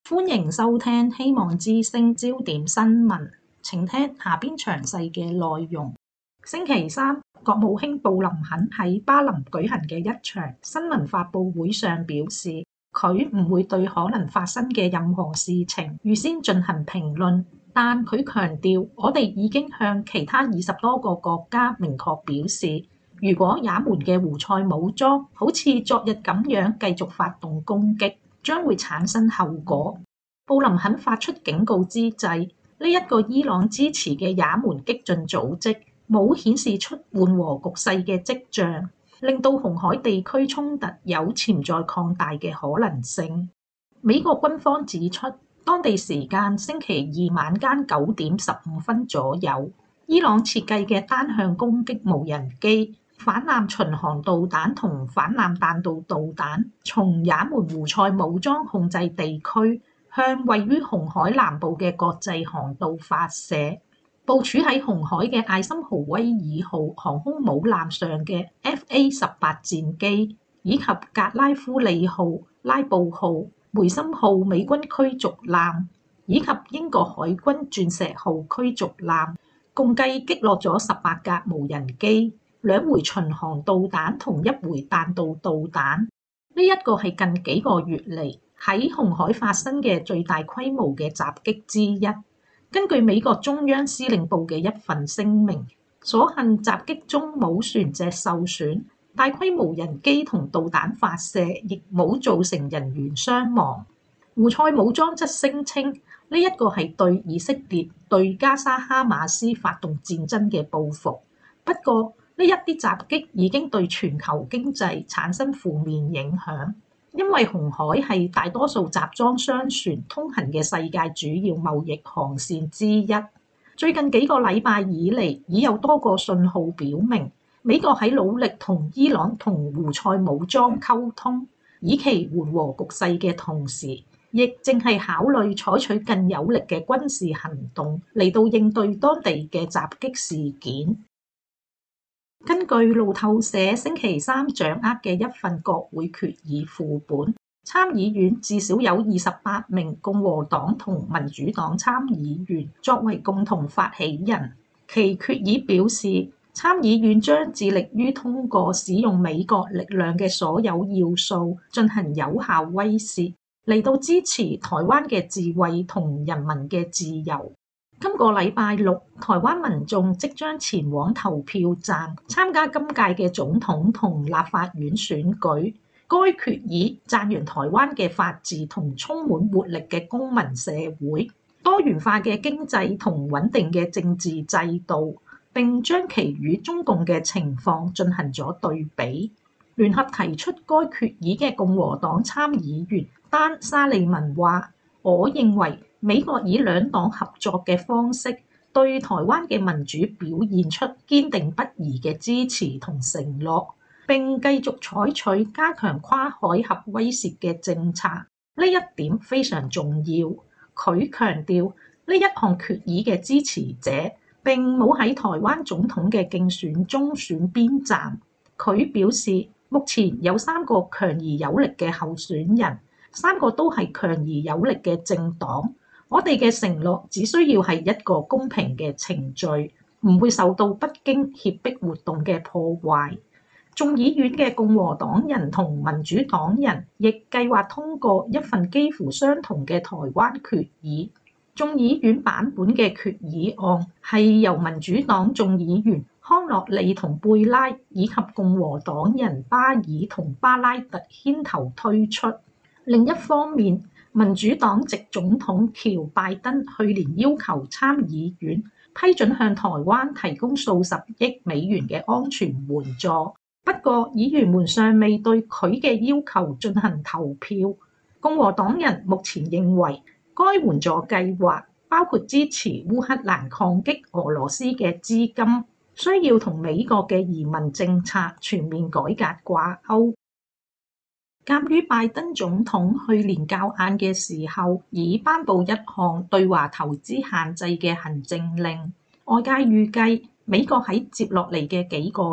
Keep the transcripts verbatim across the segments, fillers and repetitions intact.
歡迎收聽希望之聲焦點新聞，請聽下邊詳細嘅內容。星期三，國務卿布林肯喺巴林舉行嘅一場新聞發佈會上表示，佢唔會對可能發生嘅任何事情預先進行評論，但佢強調，我哋已經向其他二十多個國家明確表示，如果也門嘅胡塞武裝好似昨日咁樣繼續發動攻擊，將會產生後果。布林肯發出警告之際，呢一個伊朗支持嘅也門激進組織冇顯示出緩和局勢嘅跡象，令到紅海地區衝突有潛在擴大嘅可能性。美國軍方指出，當地時間星期二晚間九點十五分左右，伊朗設計嘅單向攻擊無人機、反艦巡航導彈同反艦彈道導彈從也門胡塞武裝控制地區向位於紅海南部嘅國際航道發射。部署喺紅海嘅艾森豪威爾號航空母艦上嘅 F A 十八戰機，以及格拉夫利號、拉布號、梅森號美軍驅逐艦，以及英國海軍鑽石號驅逐艦，共計擊落咗十八架無人機、兩枚巡航導彈同一枚彈道導彈。呢、這、一個係近幾個月嚟喺紅海發生嘅最大規模嘅襲擊之一。根據美國中央司令部嘅一份聲明，所幸襲擊中冇船隻受損，大規模無人機同導彈發射亦冇造成人員傷亡。胡塞武裝則聲稱呢一個係對以色列對加沙哈馬斯發動戰爭嘅報復。不過呢一啲襲擊已經對全球經濟產生負面影響。因為紅海係大多數集裝箱船通行嘅世界主要貿易航線之一。最近幾個禮拜以嚟，已有多個信號表明，美國喺努力同伊朗同胡塞武裝溝通，以期緩和局勢嘅同時，亦正係考慮採取更有力嘅軍事行動嚟到應對當地嘅襲擊事件。根據路透社星期三掌握嘅一份國會決議副本，參議院至少有二十八名共和黨同民主黨參議員作為共同發起人。其決議表示，參議院將致力於通過使用美國力量嘅所有要素進行有效威懾，嚟到支持台灣嘅自衛同人民嘅自由。今個禮拜六，台灣民眾即將前往投票站參加今屆嘅總統同立法院選舉。該決議讚揚台灣嘅法治同充滿活力嘅公民社會、多元化嘅經濟同穩定嘅政治制度，並將其與中共嘅情況進行咗對比。聯合提出該決議嘅共和黨參議員丹沙利文話：我認為美國以兩黨合作嘅方式，對台灣嘅民主表現出堅定不移嘅支持同承諾，並繼續採取加強跨海核威懾嘅政策。呢一點非常重要。佢強調，呢一項決議嘅支持者並冇喺台灣總統嘅競選中選邊站。佢表示，目前有三個強而有力嘅候選人，三個都係強而有力嘅政黨。我哋嘅承諾只需要係一個公平嘅程序，唔會受到北京脅迫活動嘅破壞。眾議院嘅共和黨人同民主黨人亦計劃通過一份幾乎相同嘅台灣決議。眾議院版本嘅決議案係由民主黨眾議員康諾利同貝拉以及共和黨人巴爾同巴拉特牽頭推出。另一方面，民主黨籍總統喬拜登去年要求參議院批准向台灣提供數十億美元嘅安全援助，不過議員們尚未對佢嘅要求進行投票。共和黨人目前認為該援助計劃包括支持烏克蘭抗擊俄羅斯嘅資金，需要同美國嘅移民政策全面改革掛鈎。鑑於拜登總統去年較晏嘅時候已頒布一項對華投資限制嘅行政令，外界預計美國喺接落嚟嘅幾個月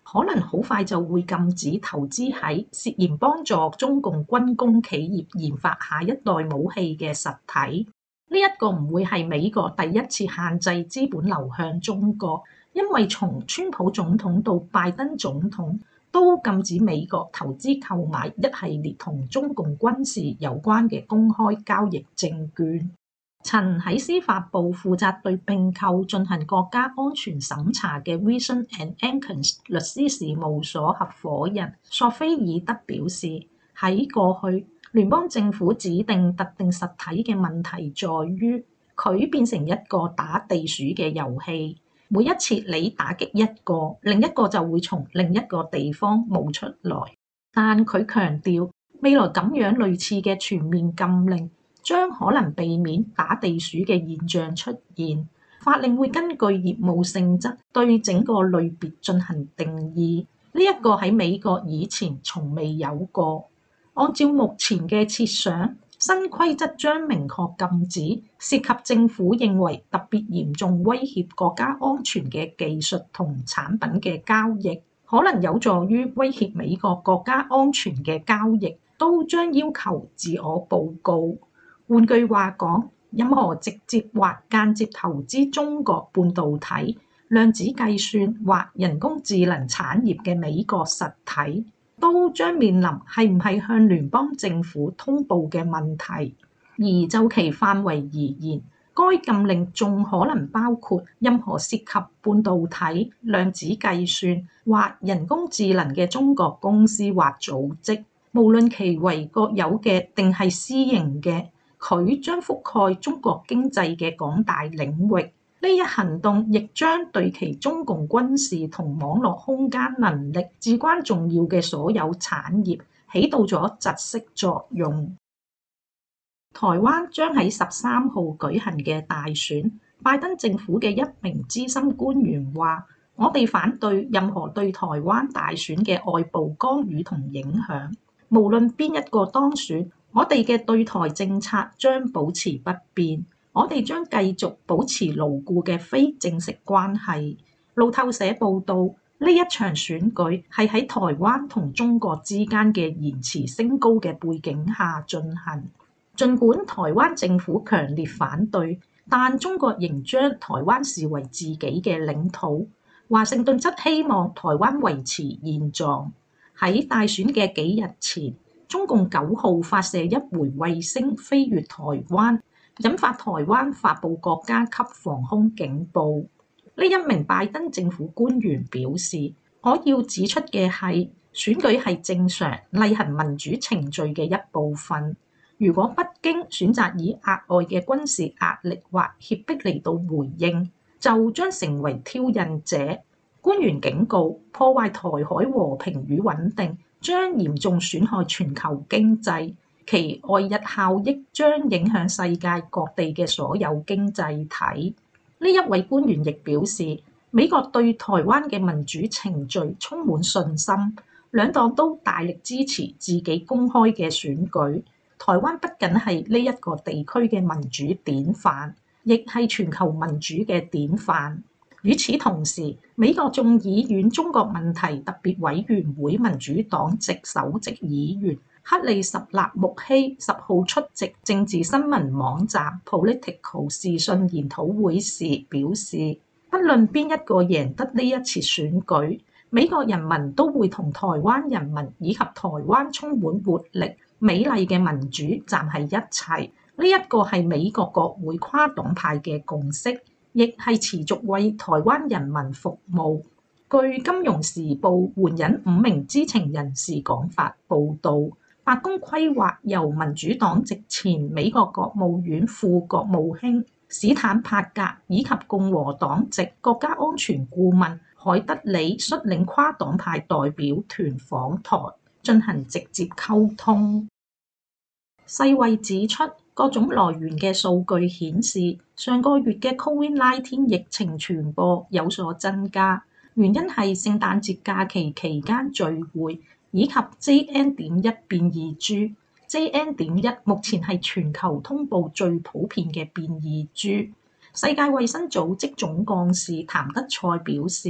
可能好快就會禁止投資喺涉嫌幫助中共軍工企業研發下一代武器嘅實體。呢一個唔會係美國第一次限制資本流向中國，因為從川普總統到拜登總統都禁止美國投資購買一系列同中共軍事有關嘅公開交易證券。曾喺司法部負責對併購進行國家安全審查嘅 Wilson and Elkins 律師事務所合夥人索菲爾德表示，喺過去聯邦政府指定特定實體嘅問題在於佢變成一個打地鼠嘅遊戲，每一次你打擊一個，另一個就會從另一個地方冒出來。但佢強調，未來咁樣類似嘅全面禁令將可能避免打地鼠嘅現象出現。法令會根據業務性質對整個類別進行定義，呢一個喺美國以前從未有過。按照目前嘅設想，新規則將明確禁止涉及政府認為特別嚴重威脅國家安全嘅技術同產品嘅交易，可能有助於威脅美國國家安全嘅交易，都將要求自我報告。換句話講，任何直接或間接投資中國半導體、量子計算或人工智能產業嘅美國實體，都將面臨係唔係向聯邦政府通報嘅問題。而就其範圍而言，該禁令仲可能包括任何涉及半導體、量子計算或人工智能嘅中國公司或組織，無論其為國有嘅定係私營嘅。佢將覆蓋中國經濟嘅廣大領域，呢一行動亦將對其中共軍事同網絡空間能力至關重要嘅所有產業起到咗窒息作用。台灣將喺十三號舉行嘅大選，拜登政府嘅一名資深官員話：我哋反對任何對台灣大選嘅外部干預同影響，無論邊一個當選，我哋嘅對台政策將保持不變，我哋將繼續保持牢固嘅非正式關係。路透社報導，呢一場選舉係喺台灣同中國之間嘅言辭升高嘅背景下進行。儘管台灣政府強烈反對，但中國仍將台灣視為自己嘅領土。華盛頓則希望台灣維持現狀。喺大選嘅幾日前，中共九號發射一枚衛星飛越台灣，引發台灣發布國家級防空警報。呢一名拜登政府官員表示：我要指出嘅係，選舉係正常例行民主程序嘅一部分。如果北京選擇以額外嘅軍事壓力或脅迫嚟到回應，就將成為挑釁者。官員警告，破壞台海和平與穩定將嚴重損害全球經濟，其外溢效益將影響世界各地嘅所有經濟體。呢一位官員亦表示，美國對台灣嘅民主程序充滿信心，兩黨都大力支持自己公開嘅選舉。台灣不僅係呢一個地區嘅民主典範，亦係全球民主嘅典範。與此同時，美國眾議院中國問題特別委員會民主黨籍首席議員克里什納穆希十號出席政治新聞網站 Politico 視訊研討會時表示，不論邊一個贏得呢一次選舉，美國人民都會同台灣人民以及台灣充滿活力、美麗嘅民主站喺一齊。呢一個係美國國會跨黨派嘅共識，亦係持續為台灣人民服務。據《金融時報》援引五名知情人士講法報導，白宮規劃由民主黨籍前美國國務院副國務卿史坦帕格以及共和黨籍國家安全顧問海德里率領跨黨派代表團訪台，進行直接溝通。世衛指出，各種來源嘅數據顯示，上個月嘅 COVID 十九 疫情傳播有所增加，原因係聖誕節假期期間聚會以及 J N 點一變異株。J N 點一目前係全球通報最普遍嘅變異株。世界衛生組織總幹事譚德塞表示，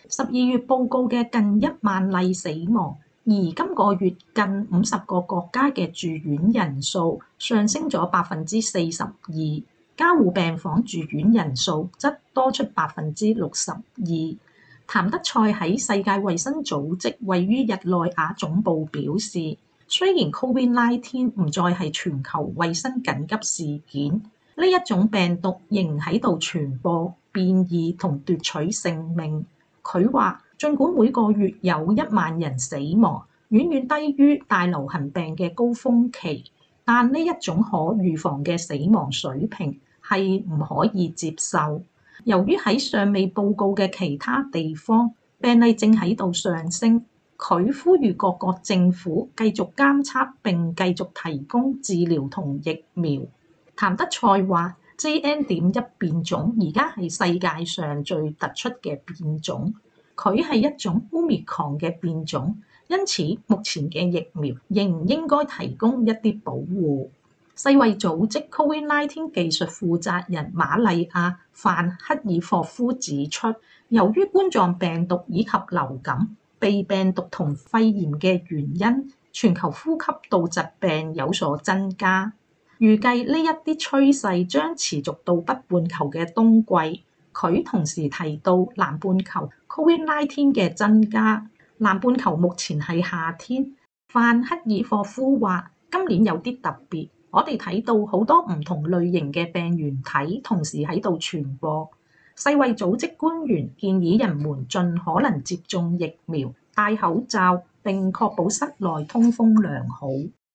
十二月報告嘅近一萬例死亡，而今個月近五十個國家嘅住院人數上升咗百分之四十二，加護病房住院人數則多出百分之六十二。譚德塞喺世界衛生組織位於日內瓦總部表示，雖然 Covid 十九 唔再係全球衛生緊急事件，呢一種病毒仍喺度傳播、變異同奪取性命。佢話，儘管每個月有一萬人死亡，遠遠低於大流行病嘅高峰期，但呢一種可預防嘅死亡水平係唔可以接受。由於喺尚未報告嘅其他地方病例正喺度上升，佢呼籲各國政府繼續監測並繼續提供治療同疫苗。譚德塞話 J N 點一變種而家係世界上最突出嘅變種，佢係一種 Omicron 嘅變種，因此目前嘅疫苗仍應該提供一啲保護。世衛組織 Covid 十九 技術負責人瑪麗亞范克爾霍夫指出，由於冠狀病毒以及流感、鼻病毒同肺炎嘅原因，全球呼吸道疾病有所增加。預計呢一啲趨勢將持續到北半球嘅冬季。佢同時提到南半球 Covid 十九 嘅增加。南半球目前係夏天。范克爾霍夫話：今年有啲特別。我哋睇到好多唔同類型嘅病原體同時喺度傳播。世衛組織官員建議人們盡可能接種疫苗、戴口罩並確保室內通風良好。